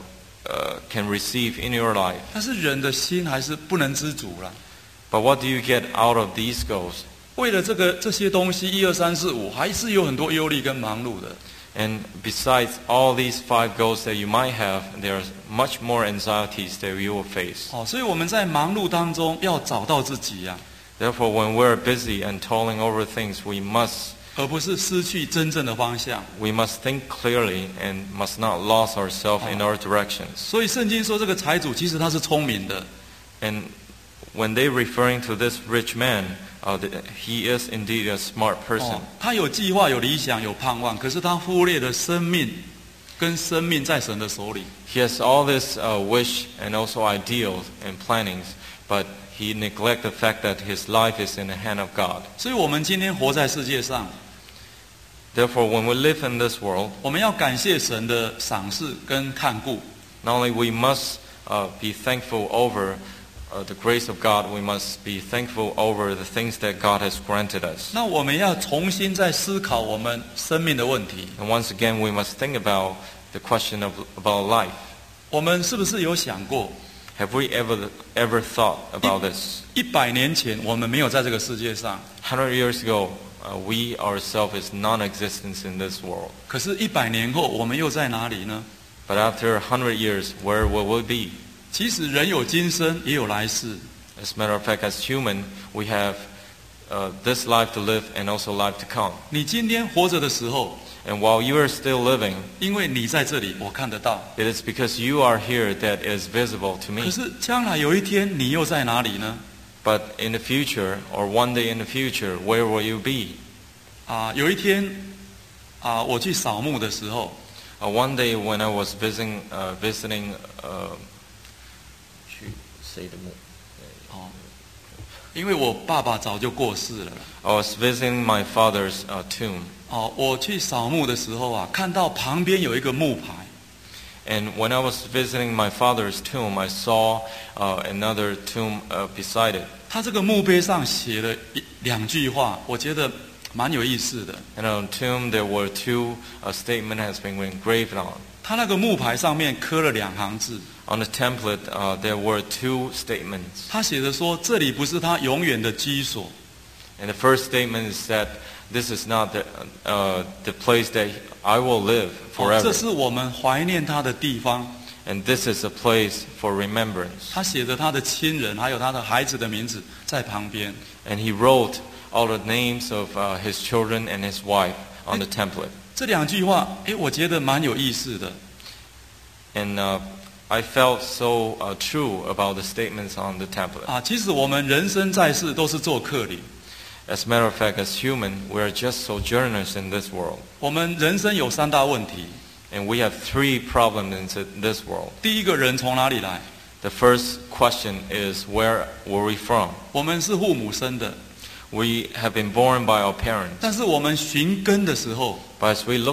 can receive in your life. 但是人的心还是不能知足啦。 But what do you get out of these goals? 为了这些东西，1、2、3、4、5，还是有很多忧虑跟忙碌的。 And besides all these 5 goals that you might have, there's much more anxieties that you will face. 哦，所以我们在忙碌当中要找到自己呀、 Therefore, when we're busy and toiling over things, we 而不是失去真正的方向。 must think clearly and must not lose ourselves in our directions. 所以圣经说，这个财主其实他是聪明的。 And when they referring to this rich man, he is indeed a smart person. 哦，他有计划、有理想、有盼望，可是他忽略了生命，跟生命在神的手里。 He has all this wish and also ideals and plannings, but he neglects the fact that his life is in the hand of God. 所以我们今天活在世界上， Therefore, when we live in this world, 我们要感谢神的赏识跟看顾。 not only we must be thankful over the grace of God, we must be thankful over the things that God has granted us. 那我们要重新再思考我们生命的问题。 And once again, we must think about the question about life. 我们是不是有想过， Have we ever thought about this? 100年前我们没有在这个世界上， 100 years ago, we ourselves is non-existence in this world. 可是100年后我们又在哪里呢？ But after 100 years, where will we be? 其实人有今生，也有来世。 As a matter of fact, as human, we have this life to live and also life to come. 你今天活着的时候， And while you are still living, 因为你在这里，我看得到。 it is because you are here that is visible to 可 me. 是将来有一天，你又在哪里呢？ But in the future, or one day in the future, where will you be? 啊，有一天，啊，我去扫墓的时候， One day when I was visiting, 哦，因为我爸爸早就过世了。 I was visiting my father's tomb. 哦，我去扫墓的时候啊，看到旁边有一个木牌， And when I was visiting my father's tomb, I saw another tomb beside it. 他这个墓碑上写了2句话，我觉得蛮有意思的。 And on the tomb there were 2 statements has been engraved on. 他那个木牌上面刻了2行字， On the template there were 2 statements. 他写的说这里不是他永远的居所， And the first statement is that this is not the place that I will live 哦，这 forever. 是我们怀念他的地方。 And this is a place for remembrance. 他写着他的亲人还有他的孩子的名字在旁边。 And he wrote all the names of his children and his wife on the template. 这2句话，我觉得蛮有意思的。 And I felt so true about the statements on the template. 其实我们人生在世都是做客旅。 As a matter of fact, as human, we are just sojourners in this world. 我们人生有3大问题。 And we have 3 problems in this world. 第一个，人从哪里来？ The first question is, where were we from? 我们是父母生的， We have been born by our parents. 但是我们寻根的时候， But as we look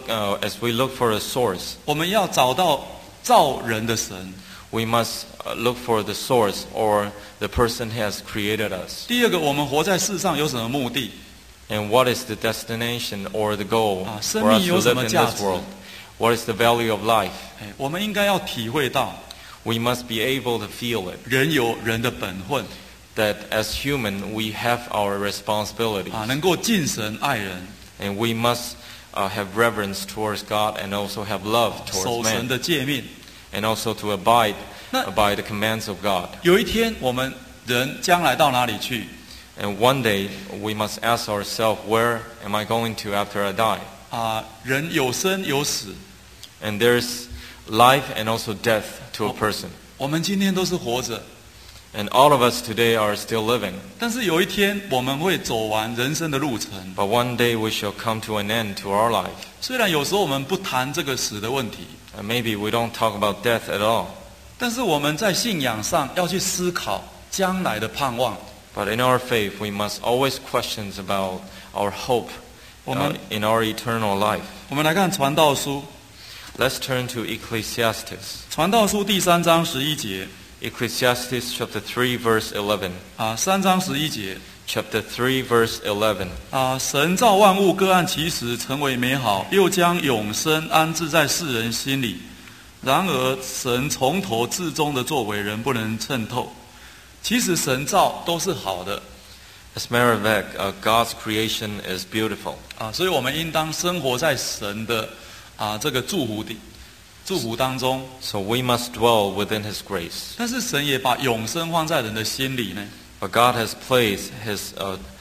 for a source, 我们要找到造人的神。 we must look for the source or the person who has created us. 第二个，我们活在世上有什么目的？ And what is the destination or the goal 生 for 命 us 有 to 什 live 么 in 价 this 值？ world? What is the value of life? 我们应该要体会到， We must be able to feel it. 人有人的本分， That as human, we have our responsibilities. 能够敬神爱人， And we must have reverence towards God and also have love 守 towards 神 man. 的诫命。 And also to abide 那 by the commands of God. 有一天，我们人将来到哪里去？ And one day, we must ask ourselves, where am I going to after I die? 人有生有死， And there's life and also death to a person. 我们今天都是活着， And all of us today are still living. 但是有一天我们会走完人生的路程。 But one day we shall come to an end to our life. 虽然有时候我们不谈这个死的问题， And maybe we don't talk about death at all. 但是我们在信仰上要去思考将来的盼望。 But in our faith, we must always question about our hope in our eternal life. 我们来看传道书， Let's turn to Ecclesiastes. 传道书第3章11节。 Ecclesiastes chapter 3 verse 11. 3章11节。 Chapter 3 verse 11. 神造万物各按其时成为美好，又将永生安置在世人心里。然而神从头至终的作为人不能参透。其实神造都是好的。 As a matter of fact, God's creation is beautiful. 所以我们应当生活在神的这个祝福当中。 So we must dwell within His grace. 但是神也把永生放在人的心里呢。 But God has placed His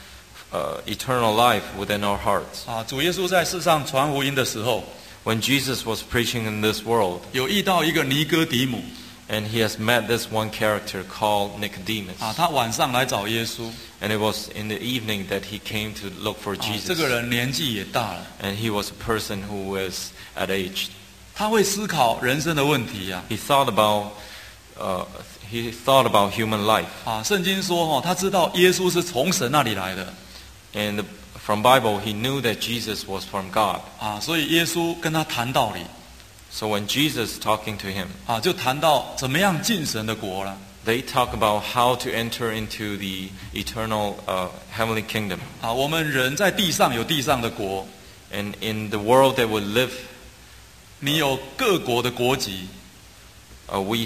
eternal life within our hearts. 主耶稣在世上传福音的时候， When Jesus was preaching in this world, 有遇到一个尼哥底母， and He has met this one character called Nicodemus. 他晚上来找耶稣。 And it was in the evening that he came to look for 这 Jesus. 个人年纪也大了， And he was a person who was at age. 他会思考人生的问题呀。 He thought about human life. 圣经说他知道耶稣是从神那里来的。 And from Bible, he knew that Jesus was from God. 所以耶稣跟他谈道理。 So when Jesus talking to him, 就谈到怎么样进神的国了。 they talk about how to enter into the eternal heavenly kingdom. 我们人在地上有地上的国， And in the world that we live, 你有各国的国籍。 we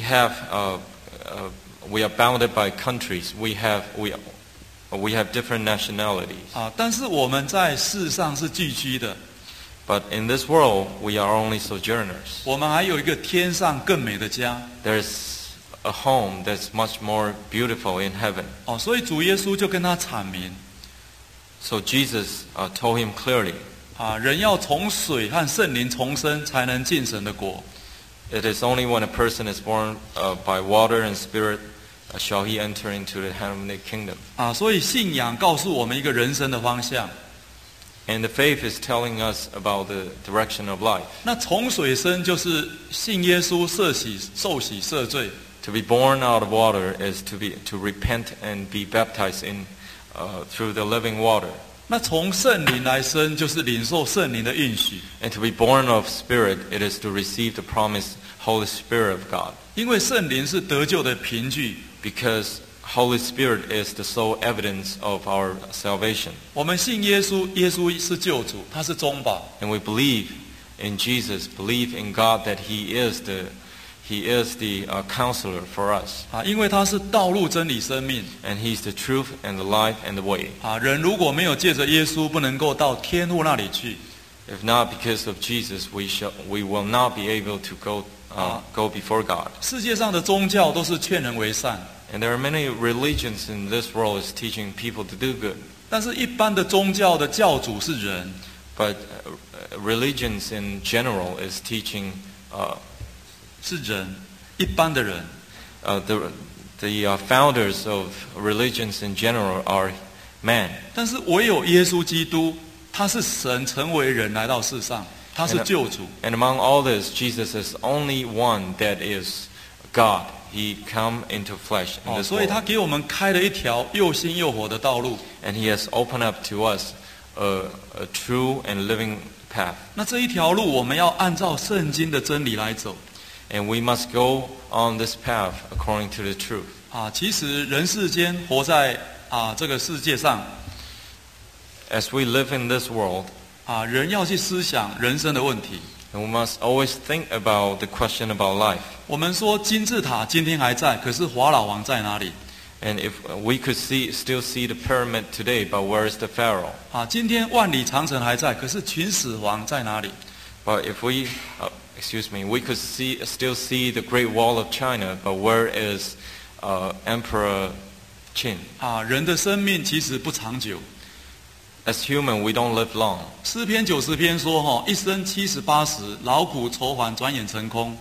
are bounded by countries. We have different nationalities. 但是我们在世上是聚居的。 But in this world, we are only sojourners. 我们还有一个天上更美的家。 There's a home that's much more beautiful in heaven. 所以主耶稣就跟他阐明， So Jesus told him clearly, 人要从水和圣灵重生，才能进神的国。 it is only when a person is born by water and spirit shall he enter into the heavenly kingdom. 所以信仰告诉我们一个人生的方向。 And the faith is telling us about the direction of life. 那从水生就是信耶稣受洗赦罪。 To be born out of water is to repent and be baptized through the living water. 那从圣灵来生就是领受圣灵的应许。 And to be born of spirit, it is to receive the promised Holy Spirit of God. 因为圣灵是得救的凭据。 Because Holy Spirit is the sole evidence of our salvation. 我们信耶稣，耶稣是救主，他是中保。 And we believe in Jesus, believe in God that He is the counselor for us. 因为他是道路、真理、生命。 And He's the truth and the life and the way. 人如果没有借着耶稣，不能够到天父那里去。 If not because of Jesus, we will not be able to go go before God. 世界上的宗教都是劝人为善， And there are many religions in this world is teaching people to do good. 但是一般的宗教的教主是人， But religions in general is teaching 是人，一般的人。 the founders of religions in general are man. 但是唯有耶稣基督，他是神成为人来到世上，他是救主。 And among all this, Jesus is only one that is God. He come into flesh in this 所以他 world. 给我们开了一条又新又活的道路。 And he has opened up to us a true and living path. 那这一条路，我们要按照圣经的真理来走。 And we must go on this path according to the truth. 其实人世间活在这个世界上， As we live in this world, 人要去思想人生的问题。 and we must always think about the question about life. 我们说金字塔今天还在，可是法老王在哪里？ And if we could still see the pyramid today, but where is the Pharaoh? 今天万里长城还在，可是秦始皇在哪里？ But if we could still see the Great Wall of China, but where is Emperor Qin? 人的生命其实不长久。 As human, we don't live long. 诗篇90篇说，一生70、80，劳苦愁烦，转眼成空。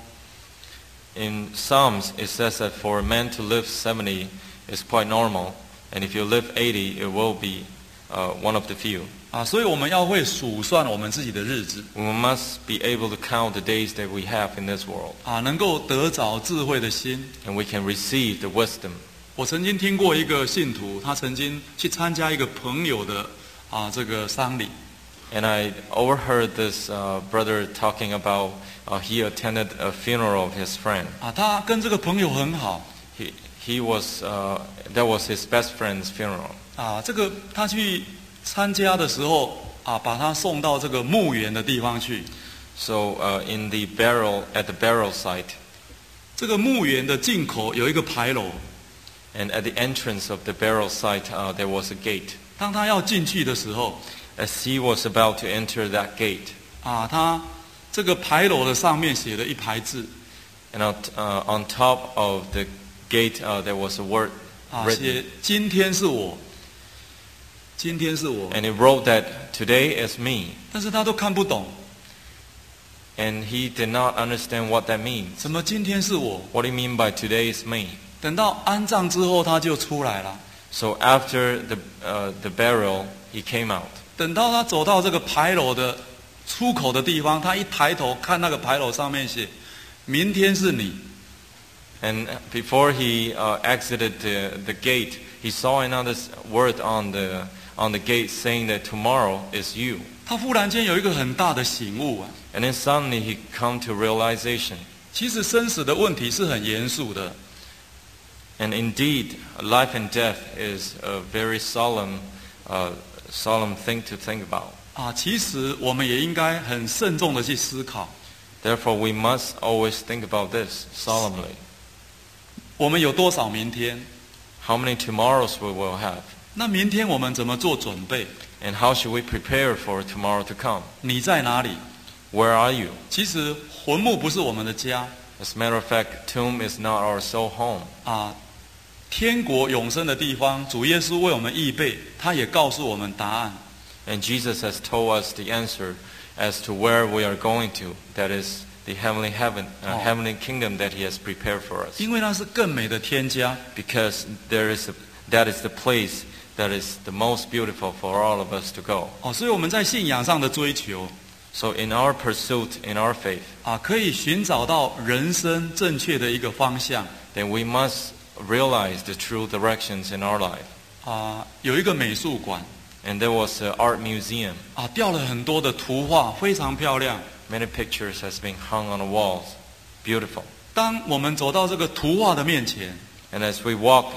In Psalms, it says that for a man to live 70 is quite normal, and if you live 80, it will be one of the few. 所以我们要会数算我们自己的日子， We must be able to count the days that we have in this world, 能够得着智慧的心。 and we can receive the wisdom. 我曾经听过一个信徒，他曾经去参加一个朋友的这个丧礼。 And I overheard this brother talking about he attended a funeral of his friend. 他跟这个朋友很好。 That was his best friend's funeral. 这个他去参加的时候把他送到这个墓园的地方去。 So at the burial site, 这个墓园的进口有一个牌楼， and at the entrance of the burial site, there was a gate. 当他要进去的时候， As he was about to enter that gate, 他这个牌楼的上面写了一排字， and on top of the gate there was a word 写 written, 今天是我，今天是我， and it wrote that today is me. 但是他都看不懂， And he did not understand what that means. 什么今天是我？ What do you mean by today is me? 等到安葬之后，他就出来了。 So after the burial, he came out. 等到他走到这个牌楼的出口的地方，他一抬头看那个牌楼上面写：“明天是你。” And before he exited the gate, he saw another word on the gate saying that tomorrow is you. 他忽然间有一个很大的醒悟。 And then suddenly he come to realization. 其实生死的问题是很严肃的。 And indeed, life and death is a very solemn thing to think about. 其实我们也应该很慎重的去思考。 Therefore, we must always think about this solemnly. 我们有多少明天？ How many tomorrows we will have? 那明天我们怎么做准备？ And how should we prepare for tomorrow to come? 你在哪里？ Where are you? 其实坟墓不是我们的家。 As a matter of fact, tomb is not our sole home. 天国永生的地方，主耶稣为我们预备，他也告诉我们答案。 And Jesus has told us the answer as to where we are going to. That is the heavenly kingdom that He has prepared for us. 因为那是更美的天家。 Because that is the place that is the most beautiful for all of us to go. 所以我们在信仰上的追求， So in our pursuit, in our faith, 可以寻找到人生正确的一个方向。 then we must realize the true directions in our life. 有一个美术馆， And there was an art museum. 吊了很多的图画，非常漂亮。 Many pictures has been hung on the walls. Beautiful. 当我们走到这个图画的面前， And as we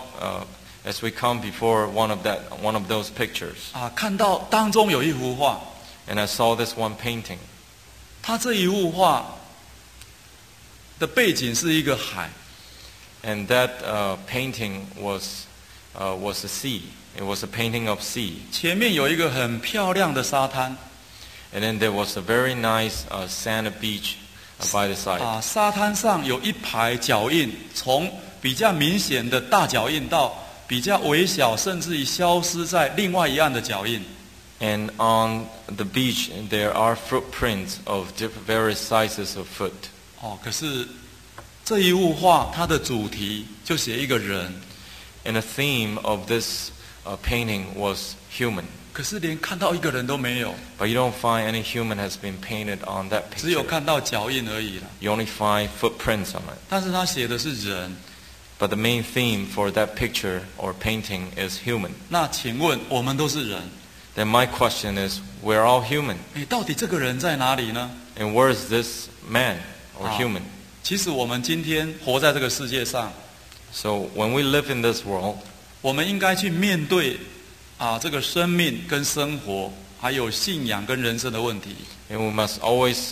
come before one of those pictures, 看到当中有一幅画， and I saw this one painting. 它这一幅画的背景是一个海， And that painting was the sea. It was a painting of sea. 前面有一个很漂亮的沙滩， And then there was a very nice sand beach by the side. 沙滩上有一排脚印，从比较明显的大脚印到比较微小，甚至于消失在另外一岸的脚印。 And on the beach, there are footprints of various sizes of foot. 可是这一幅画它的主题就写一个人， And the theme of this painting was human. 可是连看到一个人都没有， But you don't find any human has been painted on that 只有 picture. 看到脚印而已了。 You only find footprints on it. 但是他写的是人， But the main theme for that picture or painting is human. 那请问我们都是人， Then my question is, we're all human. 到底这个人在哪里呢？ And where is this man or human? 其实我们今天活在这个世界上， So when we live in this world, 我们应该去面对这个生命跟生活，还有信仰跟人生的问题。 and we must always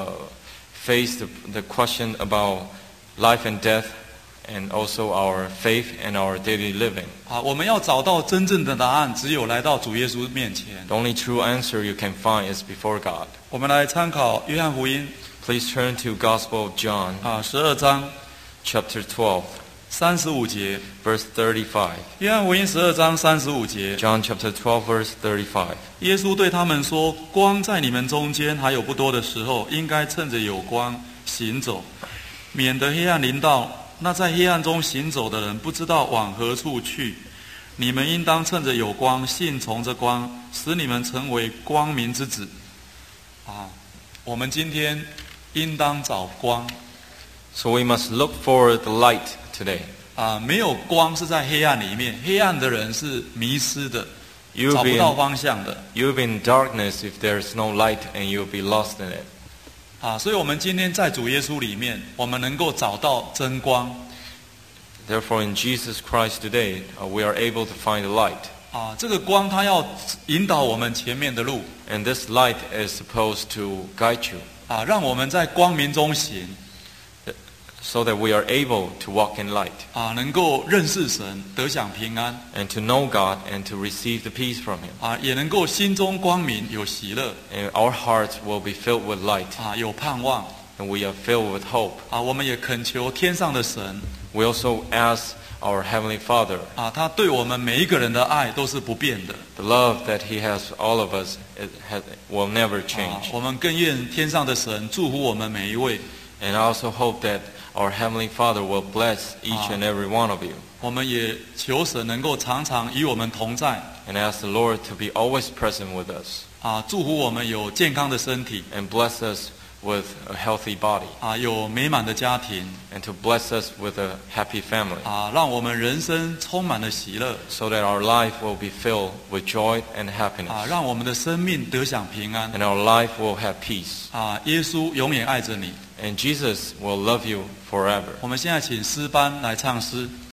face the question about life and death, and also our faith and our daily living. 我们要找到真正的答案，只有来到主耶稣面前。 The only true answer you can find is before God. 我们来参考约翰福音 Please turn to Gospel of John, 12章 chapter 12, 35节。 verse 35. 约翰福音12章35节， John chapter 12, verse 35. 耶稣对他们说：“光在你们中间还有不多的时候，应该趁着有光行走，免得黑暗临到。那在黑暗中行走的人不知道往何处去。你们应当趁着有光，信从着光，使你们成为光明之子。”我们今天应当找光。 So we must look for the light today. 没有光是在黑暗里面，黑暗的人是迷失的， You'll 找 be 不到 in, 方向的。 you'll be in darkness if there's no light, and you'll be lost in it. 所以我们今天在主耶稣里面，我们能够找到真光。 Therefore, in Jesus Christ today, we are able to find the light. 这个光它要引导我们前面的路， And this light is supposed to guide you, 让我们在光明中行， so that we are able to walk in light, 能够认识神，得享平安， and to know God, and to receive the peace from Him. 也能够心中光明，有喜乐， And our hearts will be filled with light, 有盼望。 and we are filled with hope. 我们也恳求天上的神， We also ask our Heavenly Father, 他对我们每一个人的爱都是不变的。 the love that He has for all of us will never change. 我们更愿天上的神祝福我们每一位。 And I also hope that our Heavenly Father will bless each and every one of you. 我们也求神能够常常与我们同在， And ask the Lord to be always present with us, 祝福我们有健康的身体， and bless us with a healthy body, 有美满的家庭， and to bless us with a happy family, 让我们人生充满了喜乐， so that our life will be filled with joy and happiness, 让我们的生命得享平安。 and our life will have peace. 耶稣永远爱着你。 And Jesus will love you forever. 我们现在请诗班来唱诗。